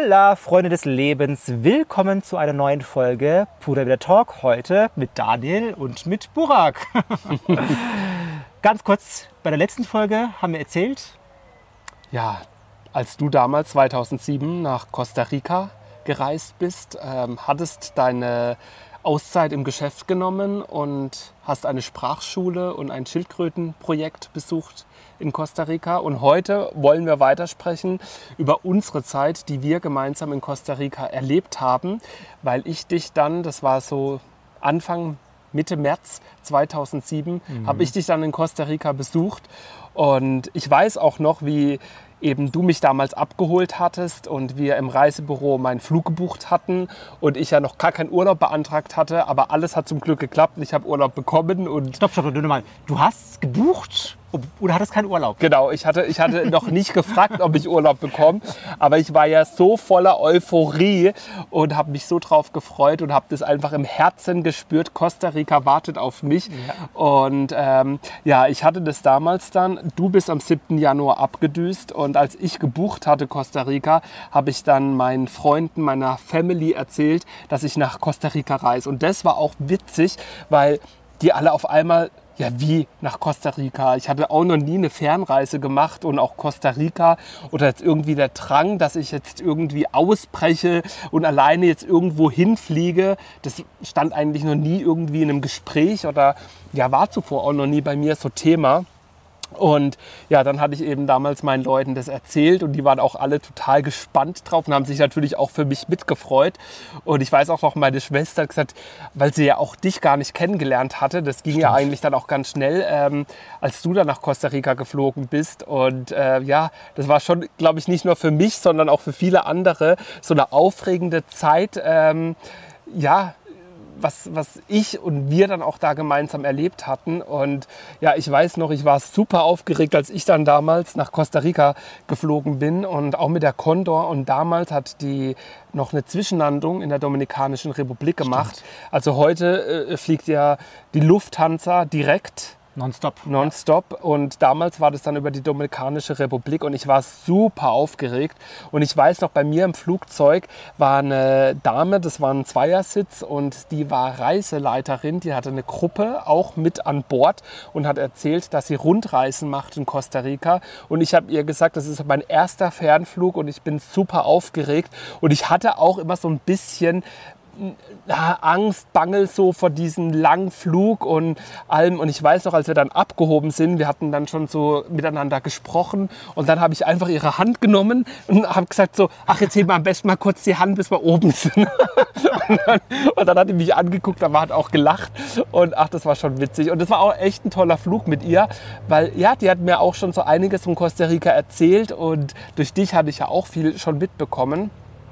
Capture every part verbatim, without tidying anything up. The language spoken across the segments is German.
Hola, Freunde des Lebens, willkommen zu einer neuen Folge Pura Vida Talk, heute mit Daniel und mit Burak. Ganz kurz, bei der letzten Folge haben wir erzählt, ja, als du damals zweitausendsieben nach Costa Rica gereist bist, ähm, hattest deine Auszeit im Geschäft genommen und hast eine Sprachschule und ein Schildkrötenprojekt besucht in Costa Rica. Und heute wollen wir weitersprechen über unsere Zeit, die wir gemeinsam in Costa Rica erlebt haben, weil ich dich dann, das war so Anfang, Mitte März zweitausendsieben, mhm. habe ich dich dann in Costa Rica besucht. Und ich weiß auch noch, wie eben du mich damals abgeholt hattest und wir im Reisebüro meinen Flug gebucht hatten und ich ja noch gar keinen Urlaub beantragt hatte, aber alles hat zum Glück geklappt und ich habe Urlaub bekommen. Und stopp, stopp, stopp, mal. Du hast gebucht oder hattest keinen Urlaub? Genau, ich hatte, ich hatte noch nicht gefragt, ob ich Urlaub bekomme, aber ich war ja so voller Euphorie und habe mich so drauf gefreut und habe das einfach im Herzen gespürt. Costa Rica wartet auf mich. Ja. Und ähm, ja, ich hatte das damals dann. Du bist am siebten Januar abgedüst und als ich gebucht hatte Costa Rica, habe ich dann meinen Freunden, meiner Family erzählt, dass ich nach Costa Rica reise. Und das war auch witzig, weil die alle auf einmal: Ja, wie nach Costa Rica? Ich hatte auch noch nie eine Fernreise gemacht und auch Costa Rica oder jetzt irgendwie der Drang, dass ich jetzt irgendwie ausbreche und alleine jetzt irgendwo hinfliege. Das stand eigentlich noch nie irgendwie in einem Gespräch oder ja, war zuvor auch noch nie bei mir so Thema. Und ja, dann hatte ich eben damals meinen Leuten das erzählt und die waren auch alle total gespannt drauf und haben sich natürlich auch für mich mitgefreut. Und ich weiß auch noch, meine Schwester hat gesagt, weil sie ja auch dich gar nicht kennengelernt hatte, das ging Stimmt. ja eigentlich dann auch ganz schnell, ähm, als du dann nach Costa Rica geflogen bist. Und äh, ja, das war schon, glaube ich, nicht nur für mich, sondern auch für viele andere so eine aufregende Zeit, ähm, ja, Was, was ich und wir dann auch da gemeinsam erlebt hatten. Und ja, ich weiß noch, ich war super aufgeregt, als ich dann damals nach Costa Rica geflogen bin und auch mit der Condor. Und damals hat die noch eine Zwischenlandung in der Dominikanischen Republik gemacht. Stimmt. Also heute äh, fliegt ja die Lufthansa direkt. Nonstop. Nonstop. Und damals war das dann über die Dominikanische Republik und ich war super aufgeregt. Und ich weiß noch, bei mir im Flugzeug war eine Dame, das war ein Zweiersitz und die war Reiseleiterin, die hatte eine Gruppe auch mit an Bord und hat erzählt, dass sie Rundreisen macht in Costa Rica. Und ich habe ihr gesagt, das ist mein erster Fernflug und ich bin super aufgeregt. Und ich hatte auch immer so ein bisschen Angst, Bangel so vor diesem langen Flug und allem. Und ich weiß noch, als wir dann abgehoben sind, wir hatten dann schon so miteinander gesprochen und dann habe ich einfach ihre Hand genommen und habe gesagt so, ach, jetzt heben wir am besten mal kurz die Hand, bis wir oben sind. und, dann, und dann hat die mich angeguckt, aber hat auch gelacht und ach, das war schon witzig. Und das war auch echt ein toller Flug mit ihr, weil ja, die hat mir auch schon so einiges von Costa Rica erzählt und durch dich hatte ich ja auch viel schon mitbekommen.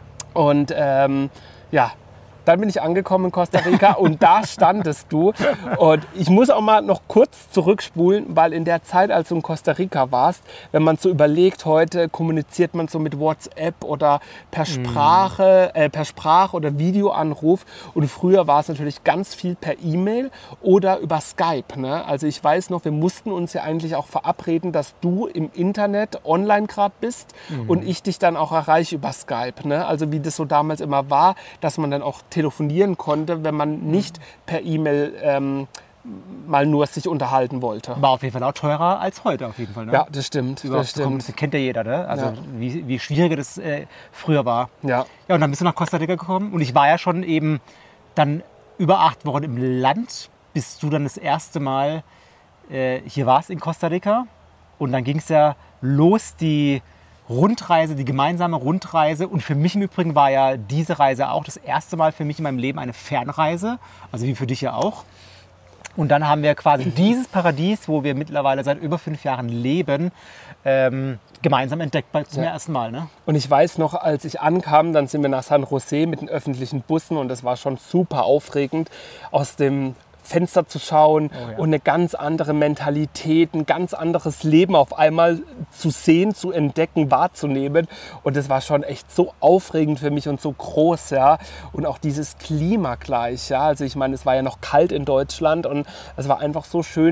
Und ähm, ja, dann bin ich angekommen in Costa Rica und da standest du. Und ich muss auch mal noch kurz zurückspulen, weil in der Zeit, als du in Costa Rica warst, wenn man so überlegt, heute kommuniziert man so mit WhatsApp oder per Sprache, äh, per Sprach- oder Videoanruf. Und früher war es natürlich ganz viel per E-Mail oder über Skype. Ne? Also ich weiß noch, wir mussten uns ja eigentlich auch verabreden, dass du im Internet online gerade bist mhm. und ich dich dann auch erreiche über Skype. Ne? Also wie das so damals immer war, dass man dann auch telefonieren konnte, wenn man nicht per E-Mail ähm, mal nur sich unterhalten wollte. War auf jeden Fall auch teurer als heute auf jeden Fall. Ne? Ja, das stimmt. Das, stimmt. Das kennt ja jeder, ne? Also ja. wie, wie schwierig das äh, früher war. Ja. Ja, und dann bist du nach Costa Rica gekommen und ich war ja schon eben dann über acht Wochen im Land, bis du dann das erste Mal äh, hier warst in Costa Rica. Und dann ging es ja los, die Rundreise, die gemeinsame Rundreise. Und für mich im Übrigen war ja diese Reise auch das erste Mal für mich in meinem Leben eine Fernreise. Also wie für dich ja auch. Und dann haben wir quasi dieses Paradies, wo wir mittlerweile seit über fünf Jahren leben, ähm, gemeinsam entdeckt zum ja. ersten Mal. Ne? Und ich weiß noch, als ich ankam, dann sind wir nach San José mit den öffentlichen Bussen und das war schon super aufregend, aus dem Fenster zu schauen oh ja. und eine ganz andere Mentalität, ein ganz anderes Leben auf einmal zu sehen, zu entdecken, wahrzunehmen. Und das war schon echt so aufregend für mich und so groß, ja. Und auch dieses Klima gleich, ja. Also ich meine, es war ja noch kalt in Deutschland und es war einfach so schön,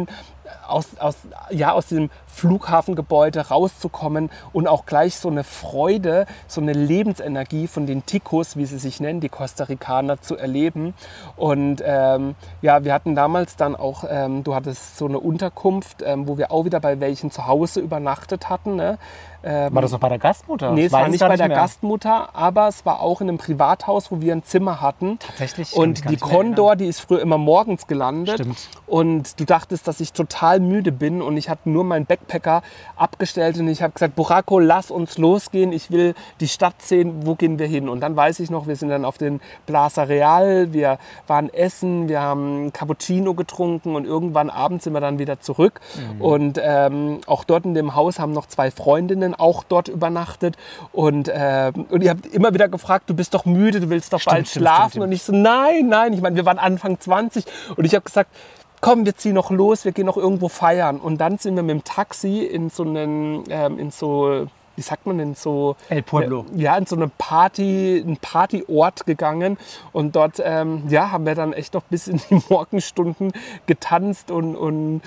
aus, aus, ja, aus diesem Flughafengebäude rauszukommen und auch gleich so eine Freude, so eine Lebensenergie von den Ticos, wie sie sich nennen, die Costa Ricaner, zu erleben. Und ähm, ja, wir hatten damals dann auch, ähm, du hattest so eine Unterkunft, ähm, wo wir auch wieder bei welchen zu Hause übernachtet hatten. Ne? Ähm, War das noch bei der Gastmutter? Nee, es Weiß war ich nicht gar bei der mehr. Gastmutter, aber es war auch in einem Privathaus, wo wir ein Zimmer hatten. Tatsächlich. kann ich Und gar die nicht mehr Condor, die ist früher immer morgens gelandet. Stimmt. Und du dachtest, dass ich total müde bin. Und ich hatte nur meinen Backpacker abgestellt. Und ich habe gesagt, Buraco, lass uns losgehen. Ich will die Stadt sehen. Wo gehen wir hin? Und dann weiß ich noch, wir sind dann auf den Plaza Real. Wir waren essen, wir haben Cappuccino getrunken. Und irgendwann abends sind wir dann wieder zurück. Mhm. Und ähm, auch dort in dem Haus haben noch zwei Freundinnen auch dort übernachtet. Und, äh, und ihr habt immer wieder gefragt, du bist doch müde, du willst doch Stimmt, bald stimmt, schlafen. stimmt, Und ich so, nein, nein. Ich meine, wir waren Anfang zwanzig. Und ich habe gesagt, komm, wir ziehen noch los, wir gehen noch irgendwo feiern. Und dann sind wir mit dem Taxi in so einen, ähm, in so, wie sagt man denn, so... El Pueblo. Äh, ja, in so eine Party, einen Partyort gegangen. Und dort, ähm, ja, haben wir dann echt noch bis in die Morgenstunden getanzt und, und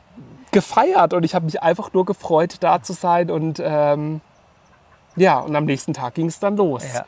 gefeiert. Und ich habe mich einfach nur gefreut, da zu sein. Und ähm, ja, und am nächsten Tag ging es dann los. Ja.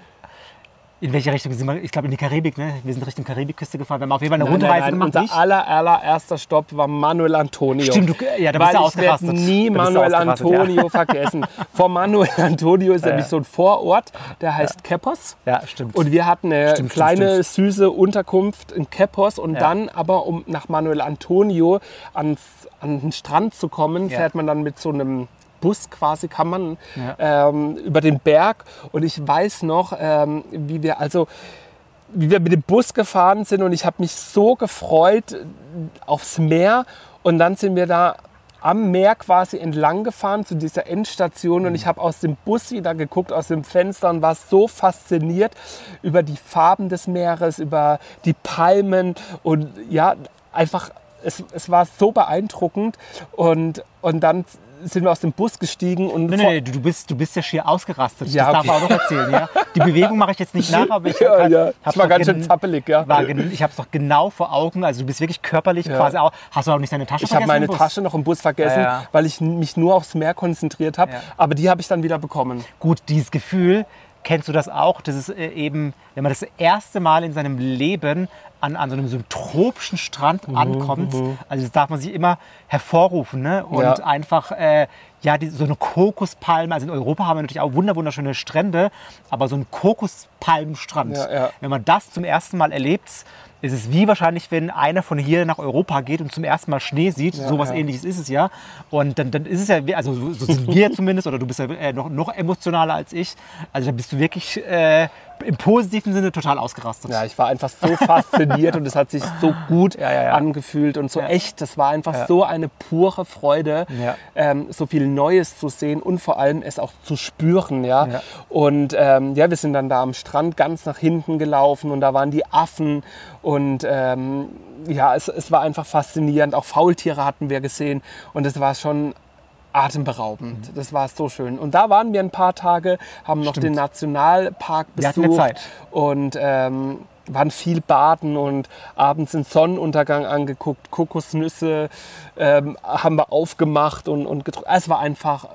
In welche Richtung sind wir? Ich glaube in die Karibik, ne? Wir sind Richtung Karibikküste gefahren. Wir haben auf jeden Fall eine Nein, Rundreise nein, nein, gemacht. unser nicht? aller, allererster Stopp war Manuel Antonio. Stimmt, du, ja, da bist Weil du ich werde ausgerastet. nie Da bist du Manuel ausgerastet, Antonio vergessen. Vor Manuel Antonio ist Ja, nämlich ja. so ein Vorort, der heißt Quepos. Ja, ja stimmt. Und wir hatten eine Stimmt, kleine, stimmt, süße Unterkunft in Quepos. Und Ja. dann aber, um nach Manuel Antonio ans, an den Strand zu kommen, Ja. fährt man dann mit so einem Bus quasi, kann man Ja. ähm, über den Berg. Und ich weiß noch, ähm, wie wir also... wie wir mit dem Bus gefahren sind und ich habe mich so gefreut aufs Meer und dann sind wir da am Meer quasi entlang gefahren zu dieser Endstation und ich habe aus dem Bus wieder geguckt, aus dem Fenster und war so fasziniert über die Farben des Meeres, über die Palmen und ja, einfach, es, es war so beeindruckend und, und dann sind wir aus dem Bus gestiegen und Nee, vor- nee, nee, du bist, du bist ja schier ausgerastet. Ja, das darf okay. man auch noch erzählen. Ja? Die Bewegung mache ich jetzt nicht nach, aber ich, ja, hab- ja. hab's Ich war doch ganz schön gen- zappelig, ja. war gen- Ich habe es doch genau vor Augen. Also du bist wirklich körperlich Ja. quasi auch. Hast du auch nicht deine Tasche Ich habe vergessen meine im Bus? Tasche noch im Bus vergessen, Ja, ja. weil ich mich nur aufs Meer konzentriert habe. Ja. Aber die habe ich dann wieder bekommen. Gut, dieses Gefühl, kennst du das auch? Das ist äh, eben, wenn man das erste Mal in seinem Leben an, an so einem subtropischen Strand Mhm, ankommt. Also das darf man sich immer hervorrufen. Ne? Und Ja. einfach, äh, ja, die, so eine Kokospalme. Also in Europa haben wir natürlich auch wunder- wunderschöne Strände, aber so ein Kokospalmenstrand. Ja, ja. Wenn man das zum ersten Mal erlebt, ist es wie wahrscheinlich, wenn einer von hier nach Europa geht und zum ersten Mal Schnee sieht. Ja, so was ja. Ähnliches ist es ja. Und dann, dann ist es ja, wie- also so so sind wir zumindest, oder du bist ja äh, noch, noch emotionaler als ich. Also da bist du wirklich äh, im positiven Sinne total ausgerastet. Ja, ich war einfach so fasziniert und es hat sich so gut Ja, ja, ja. angefühlt und so Ja. echt. Das war einfach Ja. so eine pure Freude, Ja. ähm, so viel Neues zu sehen und vor allem es auch zu spüren. Ja? Ja. Und ähm, ja, wir sind dann da am Strand ganz nach hinten gelaufen und da waren die Affen und ähm, ja, es, es war einfach faszinierend. Auch Faultiere hatten wir gesehen und es war schon atemberaubend. Mhm. Das war so schön. Und da waren wir ein paar Tage, haben noch Stimmt. den Nationalpark Wir hatten besucht eine Zeit. und ähm, waren viel baden und abends den Sonnenuntergang angeguckt, Kokosnüsse ähm, haben wir aufgemacht und, und getrunken. Es war einfach,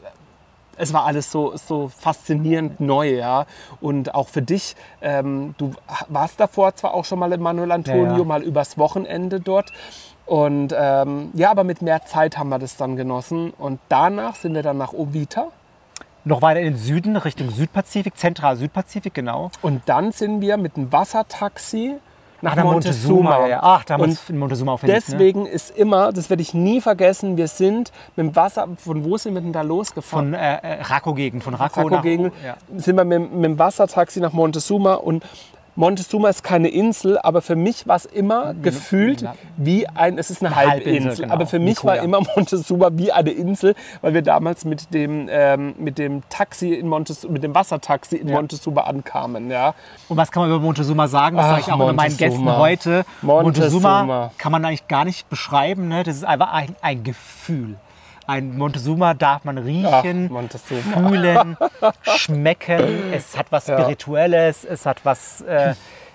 es war alles so, so faszinierend neu, ja. Und auch für dich, ähm, du warst davor zwar auch schon mal in Manuel Antonio, Ja, ja. mal übers Wochenende dort. Und ähm, ja, aber mit mehr Zeit haben wir das dann genossen. Und danach sind wir dann nach Uvita. Noch weiter in den Süden, Richtung Südpazifik, Zentral-Südpazifik, genau. Und dann sind wir mit dem Wassertaxi nach Ach, nach Montezuma. Ja, ja. Ach, da haben wir Und uns in Montezuma aufgelegt. Ne? deswegen ist immer, das werde ich nie vergessen, wir sind mit dem Wasser, von wo sind wir denn da losgefahren? Von äh, äh, Rako-Gegend, von Rako, Rako nach... Gegend Ja. sind wir mit, mit dem Wassertaxi nach Montezuma und Montezuma ist keine Insel, aber für mich war es immer gefühlt wie ein, es ist eine, Eine Halbinsel, Halbinsel, genau. aber für mich Nicoya. war immer Montezuma wie eine Insel, weil wir damals mit dem, ähm, mit dem Taxi in Montezuma, mit dem Wassertaxi in Ja. Montezuma ankamen, ja. Und was kann man über Montezuma sagen? Das Ach, sage ich auch immer meinen Montezuma. Gästen heute. Montezuma. Montezuma kann man eigentlich gar nicht beschreiben. Ne? Das ist einfach ein, ein Gefühl. Ein Montezuma darf man riechen, Ach, Montezuma. fühlen, schmecken. Es hat was Ja. Spirituelles, es hat was, äh,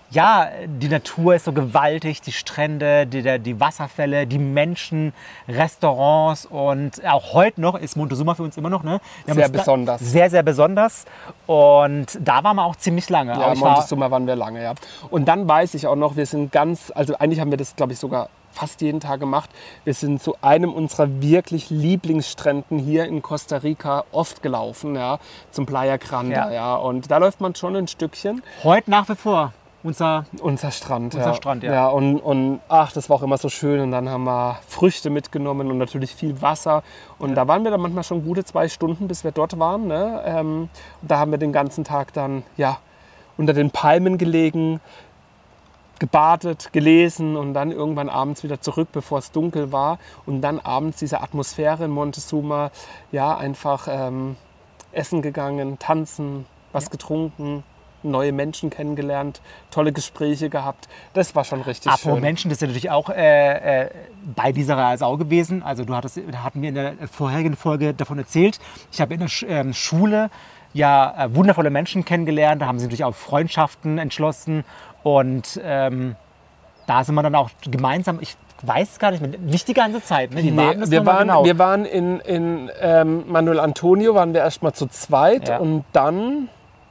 ja, die Natur ist so gewaltig, die Strände, die, der- die Wasserfälle, die Menschen, Restaurants und auch heute noch ist Montezuma für uns immer noch, ne? Wir haben Sehr uns da- besonders. Sehr, sehr besonders. Und da waren wir auch ziemlich lange. Ja, Aber ich war, Montezuma waren wir lange, ja. Und dann weiß ich auch noch, wir sind ganz, also eigentlich haben wir das, glaube ich, sogar fast jeden Tag gemacht. Wir sind zu einem unserer wirklich Lieblingsstränden hier in Costa Rica oft gelaufen, ja, zum Playa Grande, Ja. ja. Und da läuft man schon ein Stückchen. heute nach wie vor unser Unser Strand, Unser ja. Strand, ja. ja und, und ach, das war auch immer so schön. Und dann haben wir Früchte mitgenommen und natürlich viel Wasser. Und da waren wir dann manchmal schon gute zwei Stunden, bis wir dort waren. Ne? Ähm, und da haben wir den ganzen Tag dann ja, unter den Palmen gelegen, gebadet, gelesen und dann irgendwann abends wieder zurück, bevor es dunkel war. Und dann abends diese Atmosphäre in Montezuma, ja, einfach ähm, essen gegangen, tanzen, was getrunken, neue Menschen kennengelernt, tolle Gespräche gehabt. Das war schon richtig Apropos schön. Menschen, das ist ja natürlich auch äh, äh, bei dieser Reise auch gewesen. Also du hattest, da hatten wir in der vorherigen Folge davon erzählt. Ich habe in der Sch ähm, Schule ja äh, wundervolle Menschen kennengelernt. Da haben sie natürlich auch Freundschaften entschlossen. Und ähm, da sind wir dann auch gemeinsam, ich weiß gar nicht mehr, nicht die ganze Zeit. Ne? Die Nee, waren das wir, noch mal waren, genau. wir waren in, in ähm, Manuel Antonio, waren wir erstmal zu zweit Ja. und dann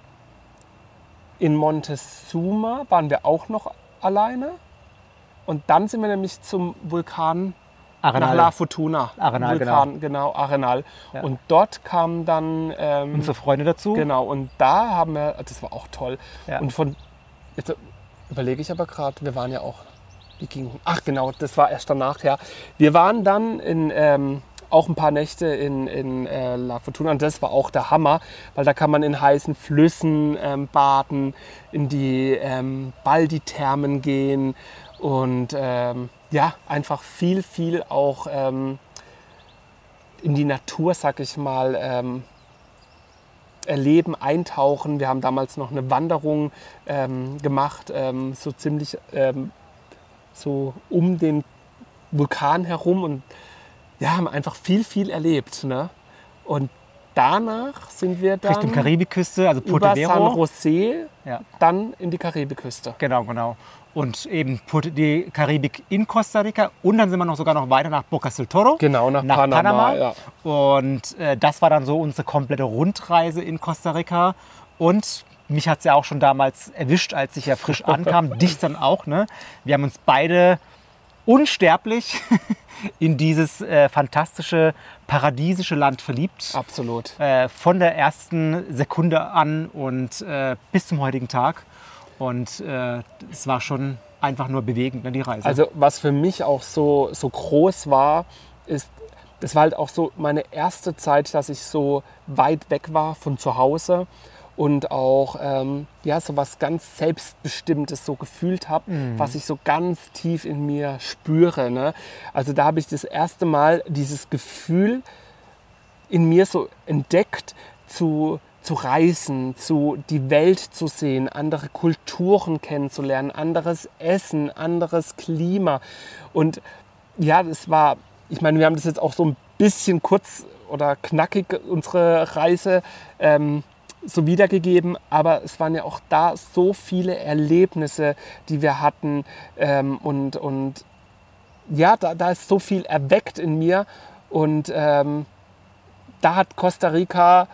in Montezuma waren wir auch noch alleine. Und dann sind wir nämlich zum Vulkan nach Arenal. La Fortuna. Arenal, Vulkan, genau. Arenal. Ja. Und dort kamen dann, ähm, Unsere Freunde dazu. genau, und da haben wir, das war auch toll. Ja. Und von, jetzt überlege ich aber gerade, wir waren ja auch, wie ging, ach genau, das war erst danach, ja. Wir waren dann in, ähm, auch ein paar Nächte in, in äh, La Fortuna und das war auch der Hammer, weil da kann man in heißen Flüssen ähm, baden, in die ähm, Baldi-Thermen gehen und ähm, ja, einfach viel, viel auch ähm, in die Natur, sag ich mal, ähm, erleben, eintauchen. Wir haben damals noch eine Wanderung ähm, gemacht, ähm, so ziemlich ähm, so um den Vulkan herum und ja, haben einfach viel, viel erlebt. Ne? Und danach sind wir dann Richtung Karibikküste, also über Puerto San Vero. José Ja. dann in die Karibikküste. Genau, genau. Und eben Puerto- die Karibik in Costa Rica. Und dann sind wir noch sogar noch weiter nach Bocas del Toro. Genau, nach, Nach Panama. Panama. Ja. Und äh, das war dann so unsere komplette Rundreise in Costa Rica. Und mich hat es ja auch schon damals erwischt, als ich ja frisch ankam. Dich dann auch. Ne? Wir haben uns beide unsterblich in dieses äh, fantastische, paradiesische Land verliebt. Absolut. Äh, von der ersten Sekunde an und äh, bis zum heutigen Tag. Und äh, es war schon einfach nur bewegend, ne, die Reise. Also was für mich auch so, so groß war, ist, das war halt auch so meine erste Zeit, dass ich so weit weg war von zu Hause und auch ähm, ja, so was ganz Selbstbestimmtes so gefühlt habe, was ich so ganz tief in mir spüre. Ne? Also da habe ich das erste Mal dieses Gefühl in mir so entdeckt, zu, zu reisen, zu, die Welt zu sehen, andere Kulturen kennenzulernen, anderes Essen, anderes Klima. Und ja, das war, ich meine, wir haben das jetzt auch so ein bisschen kurz oder knackig, unsere Reise ähm, so wiedergegeben, aber es waren ja auch da so viele Erlebnisse, die wir hatten ähm, und, und ja, da, da ist so viel erweckt in mir und ähm, da hat Costa Rica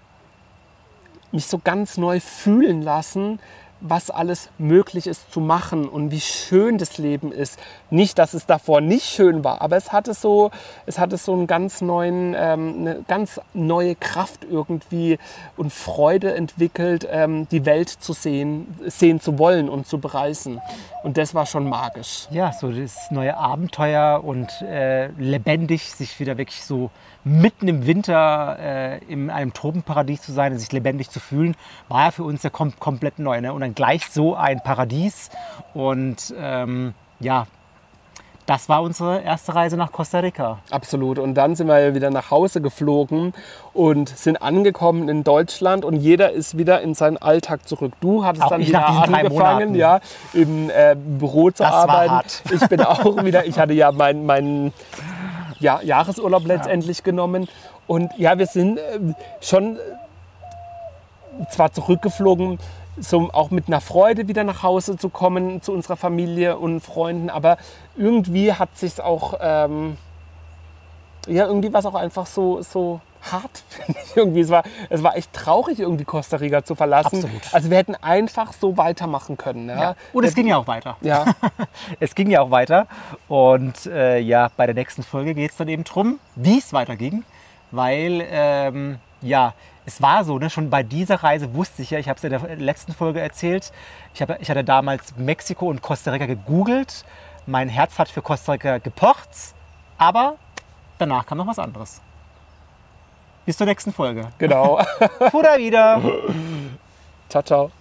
mich so ganz neu fühlen lassen, was alles möglich ist zu machen und wie schön das Leben ist. Nicht, dass es davor nicht schön war, aber es hatte so, es hatte so einen ganz neuen, ähm, eine ganz neue Kraft irgendwie und Freude entwickelt, ähm, die Welt zu sehen, sehen zu wollen und zu bereisen. Und das war schon magisch. ja, so das neue Abenteuer und äh, lebendig, sich wieder wirklich so mitten im Winter äh, in einem Tropenparadies zu sein und sich lebendig zu fühlen, war ja für uns ja kom komplett neu. Ne? Und dann gleich so ein Paradies. Und ähm, ja, das war unsere erste Reise nach Costa Rica. Absolut. Und dann sind wir ja wieder nach Hause geflogen und sind angekommen in Deutschland und jeder ist wieder in seinen Alltag zurück. Du hattest Auch dann ich wieder nach diesen drei angefangen, Monaten. ja, im äh, Büro zu Das war arbeiten. hart. Ich bin auch wieder, ich hatte ja meinen mein, ja, Jahresurlaub letztendlich genommen. Und ja, wir sind äh, schon zwar zurückgeflogen so auch mit einer Freude wieder nach Hause zu kommen, zu unserer Familie und Freunden. Aber irgendwie hat sich auch, ähm, ja, irgendwie war es auch einfach so, so hart, finde ich irgendwie. Es war, es war echt traurig, irgendwie Costa Rica zu verlassen. Absolut. Also wir hätten einfach so weitermachen können. Ja? Ja. Und es ging ja auch weiter. Ja, Es ging ja auch weiter. Und äh, ja, bei der nächsten Folge geht es dann eben drum, wie es weiterging. Weil, ähm, ja, es war so, ne, schon bei dieser Reise wusste ich ja, ich habe es in der letzten Folge erzählt, ich, hab, ich hatte damals Mexiko und Costa Rica gegoogelt. Mein Herz hat für Costa Rica gepocht, aber danach kam noch was anderes. Bis zur nächsten Folge. genau. Pura wieder. Ciao, ciao.